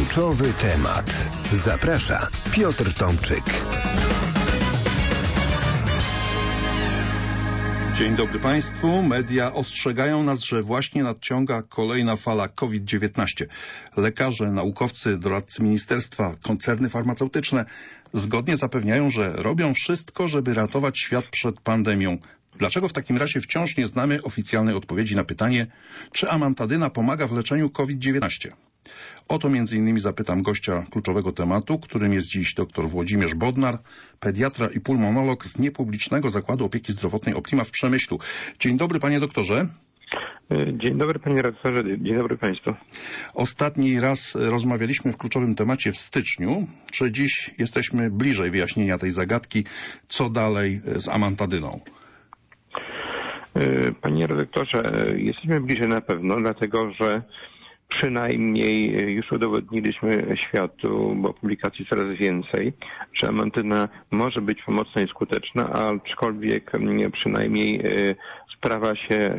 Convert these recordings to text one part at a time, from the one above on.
Kluczowy temat. Zaprasza Piotr Tomczyk. Dzień dobry Państwu. Media ostrzegają nas, że właśnie nadciąga kolejna fala COVID-19. Lekarze, naukowcy, doradcy ministerstwa, koncerny farmaceutyczne zgodnie zapewniają, że robią wszystko, żeby ratować świat przed pandemią. Dlaczego w takim razie wciąż nie znamy oficjalnej odpowiedzi na pytanie, czy amantadyna pomaga w leczeniu COVID-19? O to m.in. zapytam gościa kluczowego tematu, którym jest dziś dr Włodzimierz Bodnar, pediatra i pulmonolog z Niepublicznego Zakładu Opieki Zdrowotnej Optima w Przemyślu. Dzień dobry, panie doktorze. Dzień dobry, panie redaktorze. Dzień dobry państwu. Ostatni raz rozmawialiśmy w kluczowym temacie w styczniu. Czy dziś jesteśmy bliżej wyjaśnienia tej zagadki? Co dalej z amantadyną? Panie redaktorze, jesteśmy bliżej na pewno, dlatego że przynajmniej już udowodniliśmy światu, bo publikacji coraz więcej, że amantyna może być pomocna i skuteczna, aczkolwiek przynajmniej sprawa się,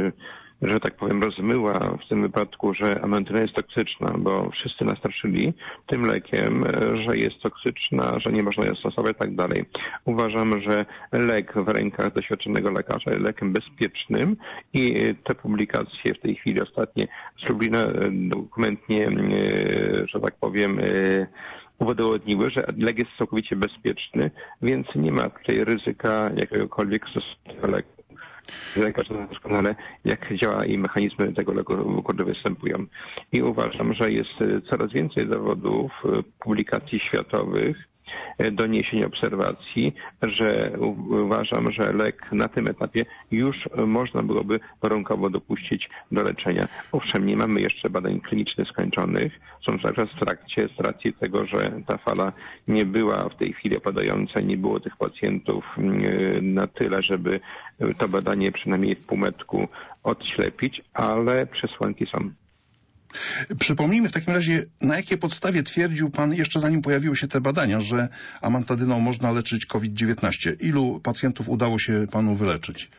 że tak powiem, rozmyła w tym wypadku, że amantyna jest toksyczna, bo wszyscy nastraszyli tym lekiem, że jest toksyczna, że nie można ją stosować i tak dalej. Uważam, że lek w rękach doświadczonego lekarza jest lekiem bezpiecznym i te publikacje w tej chwili ostatnie z Lublina dokumentnie, że tak powiem, udowodniły, że lek jest całkowicie bezpieczny, więc nie ma tutaj ryzyka jakiegokolwiek stosowania leku. Lekarz zna doskonale, jak działa i mechanizmy tego leku, które występują. I uważam, że jest coraz więcej dowodów, publikacji światowych, doniesień, obserwacji, że uważam, że lek na tym etapie już można byłoby warunkowo dopuścić do leczenia. Owszem, nie mamy jeszcze badań klinicznych skończonych, są cały czas w trakcie z racji tego, że ta fala nie była w tej chwili opadająca, nie było tych pacjentów na tyle, żeby to badanie przynajmniej w półmetku odślepić, ale przesłanki są. Przypomnijmy w takim razie, na jakiej podstawie twierdził pan, jeszcze zanim pojawiły się te badania, że amantadyną można leczyć COVID-19. Ilu pacjentów udało się panu wyleczyć?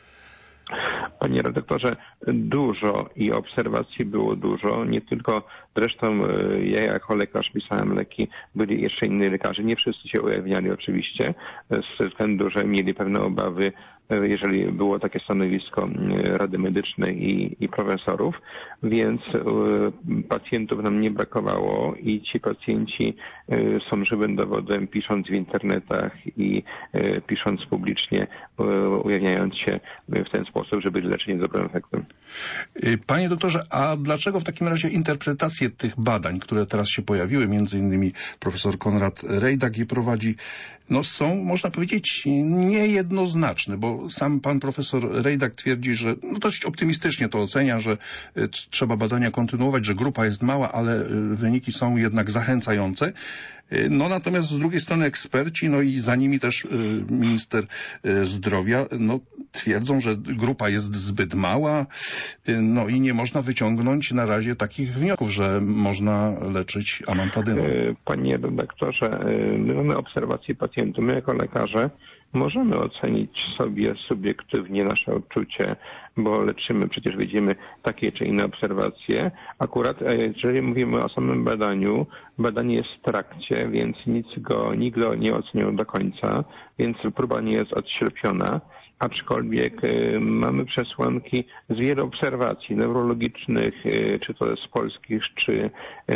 Panie redaktorze, dużo i obserwacji było dużo. Nie tylko, zresztą ja jako lekarz pisałem leki, byli jeszcze inni lekarze. Nie wszyscy się ujawniali oczywiście, ze względu, że mieli pewne obawy, jeżeli było takie stanowisko Rady Medycznej i profesorów, więc pacjentów nam nie brakowało i ci pacjenci są żywym dowodem, pisząc w internetach i pisząc publicznie, ujawniając się w ten sposób, że byli leczeni z dobrym efektem. Panie doktorze, a dlaczego w takim razie interpretacje tych badań, które teraz się pojawiły, między innymi profesor Konrad Rejdak je prowadzi, no są, można powiedzieć, niejednoznaczne, bo sam pan profesor Rejdak twierdzi, że dość optymistycznie to ocenia, że trzeba badania kontynuować, że grupa jest mała, ale wyniki są jednak zachęcające. No natomiast z drugiej strony eksperci, no i za nimi też minister zdrowia, no twierdzą, że grupa jest zbyt mała, no i nie można wyciągnąć na razie takich wniosków, że można leczyć amantadyną. Panie redaktorze, my mamy obserwacje pacjentów. My jako lekarze możemy ocenić sobie subiektywnie nasze odczucie, bo leczymy, przecież widzimy takie czy inne obserwacje. Akurat jeżeli mówimy o samym badaniu, badanie jest w trakcie, więc nikt go nie ocenił do końca, więc próba nie jest odślepiona. Aczkolwiek mamy przesłanki z wielu obserwacji neurologicznych, czy to z polskich, czy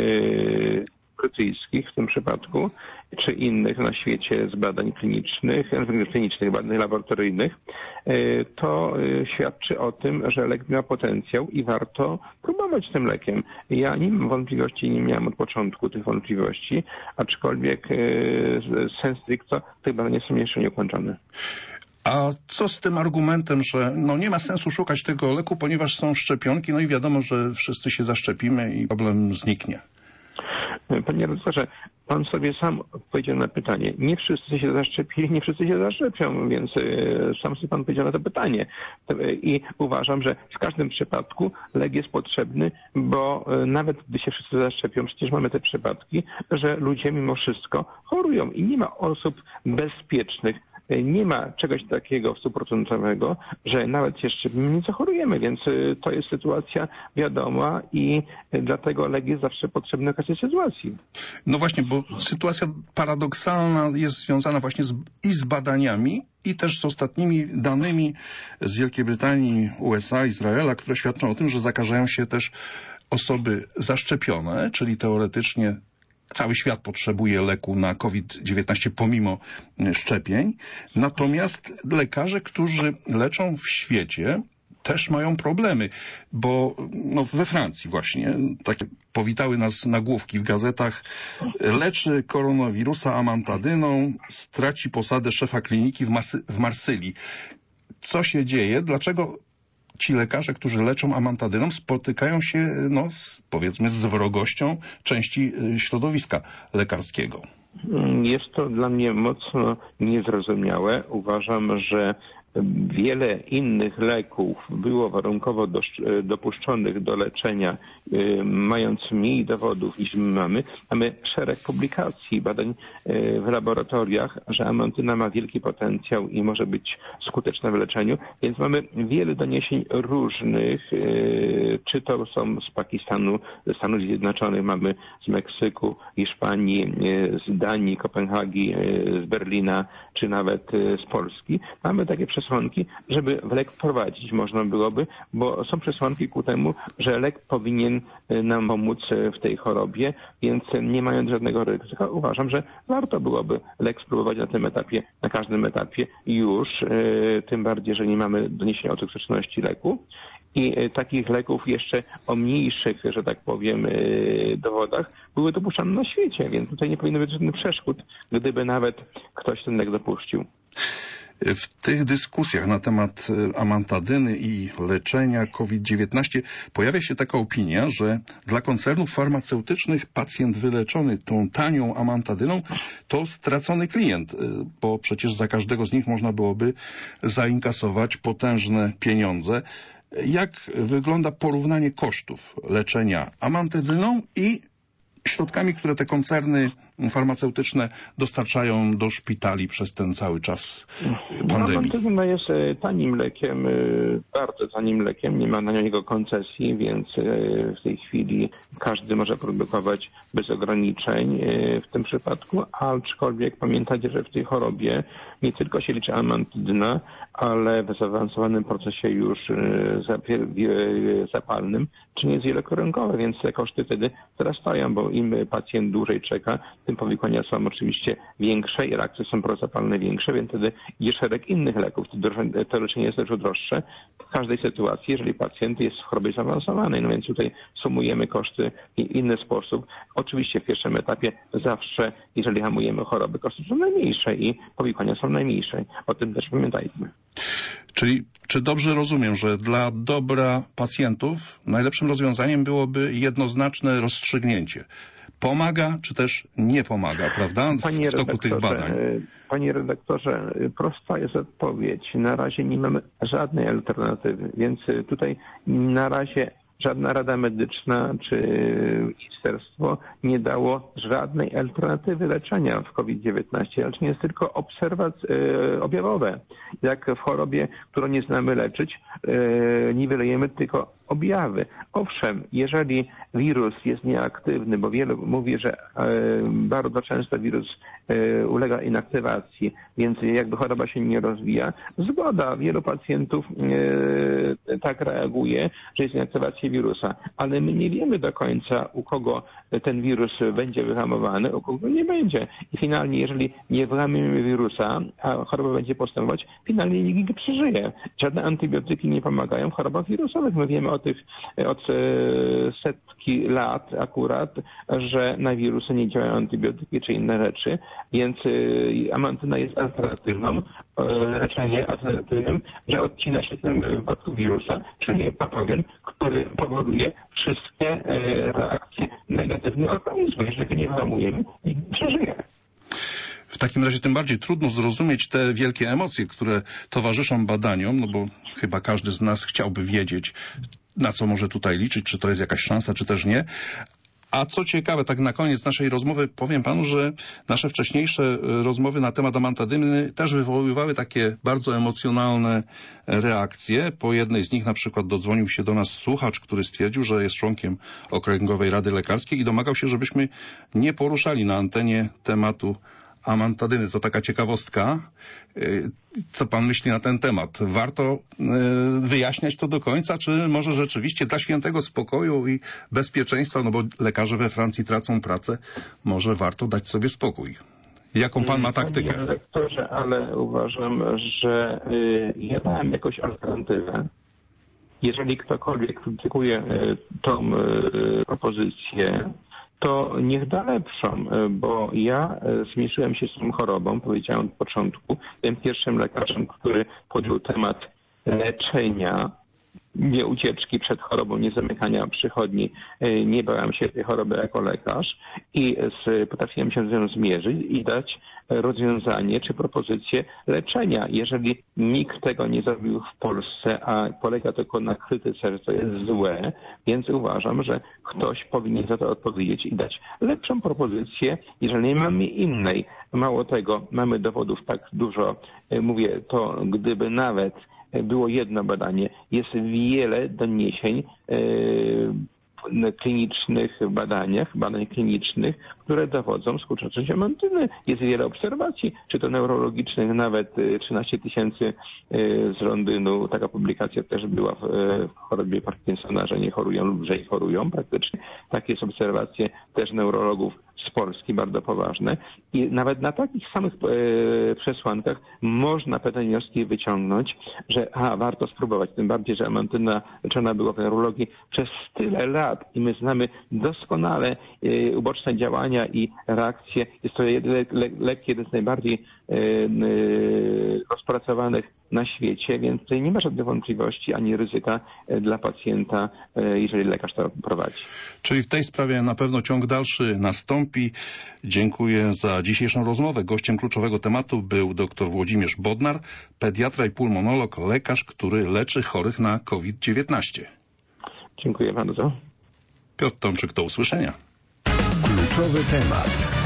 brytyjskich w tym przypadku, czy innych na świecie z badań klinicznych, badań laboratoryjnych, to świadczy o tym, że lek ma potencjał i warto próbować tym lekiem. Ja nie mam wątpliwości, nie miałem od początku tych wątpliwości, aczkolwiek sens stricto te badania są jeszcze nieukończone. A co z tym argumentem, że no nie ma sensu szukać tego leku, ponieważ są szczepionki, no i wiadomo, że wszyscy się zaszczepimy i problem zniknie? Panie redaktorze, pan sobie sam odpowiedział na pytanie. Nie wszyscy się zaszczepili, nie wszyscy się zaszczepią, więc sam sobie pan powiedział na to pytanie. I uważam, że w każdym przypadku lek jest potrzebny, bo nawet gdy się wszyscy zaszczepią, przecież mamy te przypadki, że ludzie mimo wszystko chorują i nie ma osób bezpiecznych. nie ma czegoś takiego 100%, że nawet się szczepimy, nie zachorujemy, więc to jest sytuacja wiadoma i dlatego lek jest zawsze potrzebny w każdej sytuacji. No właśnie, bo sytuacja paradoksalna jest związana właśnie z badaniami i też z ostatnimi danymi z Wielkiej Brytanii, USA, Izraela, które świadczą o tym, że zakażają się też osoby zaszczepione, czyli teoretycznie cały świat potrzebuje leku na COVID-19 pomimo szczepień. Natomiast lekarze, którzy leczą w świecie, też mają problemy, bo we Francji właśnie, tak powitały nas nagłówki w gazetach, leczy koronawirusa amantadyną, straci posadę szefa kliniki w Marsylii. Co się dzieje? Dlaczego ci lekarze, którzy leczą amantadyną, spotykają się, powiedzmy, z wrogością części środowiska lekarskiego? Jest to dla mnie mocno niezrozumiałe. Uważam, że wiele innych leków było warunkowo dopuszczonych do leczenia, mając mniej dowodów niż my mamy. Mamy szereg publikacji, badań w laboratoriach, że amantyna ma wielki potencjał i może być skuteczna w leczeniu, więc mamy wiele doniesień różnych, czy to są z Pakistanu, ze Stanów Zjednoczonych, mamy z Meksyku, Hiszpanii, z Danii, Kopenhagi, z Berlina, czy nawet z Polski. Mamy takie przesłanki, żeby w lek wprowadzić można byłoby, bo są przesłanki ku temu, że lek powinien nam pomóc w tej chorobie, więc nie mając żadnego ryzyka, uważam, że warto byłoby lek spróbować na tym etapie, na każdym etapie już, tym bardziej, że nie mamy doniesienia o toksyczności leku. I takich leków jeszcze o mniejszych, że tak powiem, dowodach były dopuszczane na świecie, więc tutaj nie powinno być żadnych przeszkód, gdyby nawet ktoś ten lek dopuścił. W tych dyskusjach na temat amantadyny i leczenia COVID-19 pojawia się taka opinia, że dla koncernów farmaceutycznych pacjent wyleczony tą tanią amantadyną to stracony klient, bo przecież za każdego z nich można byłoby zainkasować potężne pieniądze. Jak wygląda porównanie kosztów leczenia amantadyną i środkami, które te koncerny farmaceutyczne dostarczają do szpitali przez ten cały czas pandemii? Amantadyna jest tanim lekiem, bardzo tanim lekiem, nie ma na niego koncesji, więc w tej chwili każdy może produkować bez ograniczeń w tym przypadku, aczkolwiek pamiętajcie, że w tej chorobie nie tylko się liczy amantadyna, ale w zaawansowanym procesie już zapalnym czynienie jest wielokręgowe, więc te koszty wtedy wzrastają, bo im pacjent dłużej czeka, tym powikłania są oczywiście większe i reakcje są prozapalne większe, więc wtedy jest szereg innych leków. To leczenie jest dużo droższe w każdej sytuacji, jeżeli pacjent jest w chorobie zaawansowanej. No więc tutaj sumujemy koszty w inny sposób. Oczywiście w pierwszym etapie zawsze, jeżeli hamujemy choroby, koszty są najmniejsze i powikłania są najmniejsze. O tym też pamiętajmy. Czyli czy dobrze rozumiem, że dla dobra pacjentów najlepszym rozwiązaniem byłoby jednoznaczne rozstrzygnięcie? Pomaga, czy też nie pomaga, prawda? W toku tych badań. Panie redaktorze, prosta jest odpowiedź. Na razie nie mamy żadnej alternatywy, więc tutaj na razie żadna Rada Medyczna czy ministerstwo nie dało żadnej alternatywy leczenia w COVID-19. Leczenie jest tylko objawowe. Jak w chorobie, którą nie znamy leczyć, niwelujemy tylko objawy. Owszem, jeżeli wirus jest nieaktywny, bo wielu mówi, że bardzo często wirus ulega inaktywacji, więc jakby choroba się nie rozwija, zgoda, wielu pacjentów tak reaguje, że jest inaktywacja wirusa, ale my nie wiemy do końca, u kogo ten wirus będzie wyhamowany, u kogo nie będzie. I finalnie, jeżeli nie wyhamujemy wirusa, a choroba będzie postępować, finalnie nikt nie przeżyje. Żadne antybiotyki nie pomagają w chorobach wirusowych. My wiemy o tych od setki lat akurat, że na wirusy nie działają antybiotyki czy inne rzeczy, więc amantyna jest alternatywną, leczenie alternatywnym, że odcina się w tym wypadku wirusa, czyli patogen, który powoduje wszystkie reakcje negatywne organizmu. Jeżeli nie wyhamujemy, nikt nie przeżyje. W takim razie tym bardziej trudno zrozumieć te wielkie emocje, które towarzyszą badaniom, no bo chyba każdy z nas chciałby wiedzieć, na co może tutaj liczyć, czy to jest jakaś szansa, czy też nie. A co ciekawe, tak na koniec naszej rozmowy powiem panu, że nasze wcześniejsze rozmowy na temat amantadyny też wywoływały takie bardzo emocjonalne reakcje. Po jednej z nich na przykład dodzwonił się do nas słuchacz, który stwierdził, że jest członkiem Okręgowej Rady Lekarskiej i domagał się, żebyśmy nie poruszali na antenie tematu amantadyny. To taka ciekawostka. Co pan myśli na ten temat? Warto wyjaśniać to do końca, czy może rzeczywiście dla świętego spokoju i bezpieczeństwa, no bo lekarze we Francji tracą pracę, może warto dać sobie spokój? Jaką pan ma taktykę? Panie lektorze, ale uważam, że ja dałem jakąś alternatywę. Jeżeli ktokolwiek krytykuje tą propozycję, to niech da lepszą, bo ja zmierzyłem się z tą chorobą, powiedziałem od początku, byłem pierwszym lekarzem, który podjął temat leczenia, nie ucieczki przed chorobą, nie zamykania przychodni. Nie bałem się tej choroby jako lekarz i potrafiłem się z nią zmierzyć i dać rozwiązanie czy propozycję leczenia. Jeżeli nikt tego nie zrobił w Polsce, a polega tylko na krytyce, że to jest złe, więc uważam, że ktoś powinien za to odpowiedzieć i dać lepszą propozycję, jeżeli nie mamy innej. Mało tego, mamy dowodów tak dużo. Mówię, to gdyby nawet było jedno badanie, jest wiele doniesień klinicznych badań klinicznych, które dowodzą skuteczności amantyny. Jest wiele obserwacji, czy to neurologicznych, nawet 13 000 z Londynu. Taka publikacja też była w chorobie Parkinsona, że nie chorują lub że chorują praktycznie. Takie są obserwacje też neurologów z Polski, bardzo poważne. I nawet na takich samych przesłankach można pewne wnioski wyciągnąć, że warto spróbować. Tym bardziej, że amantyna leczona była w neurologii przez tyle lat i my znamy doskonale uboczne działania i reakcje. Jest to lek jeden z najbardziej rozpracowanych na świecie, więc tutaj nie ma żadnych wątpliwości ani ryzyka dla pacjenta, jeżeli lekarz to prowadzi. Czyli w tej sprawie na pewno ciąg dalszy nastąpi. Dziękuję za dzisiejszą rozmowę. Gościem kluczowego tematu był dr Włodzimierz Bodnar, pediatra i pulmonolog, lekarz, który leczy chorych na COVID-19. Dziękuję bardzo. Piotr Tomczyk, do usłyszenia. Kluczowy temat.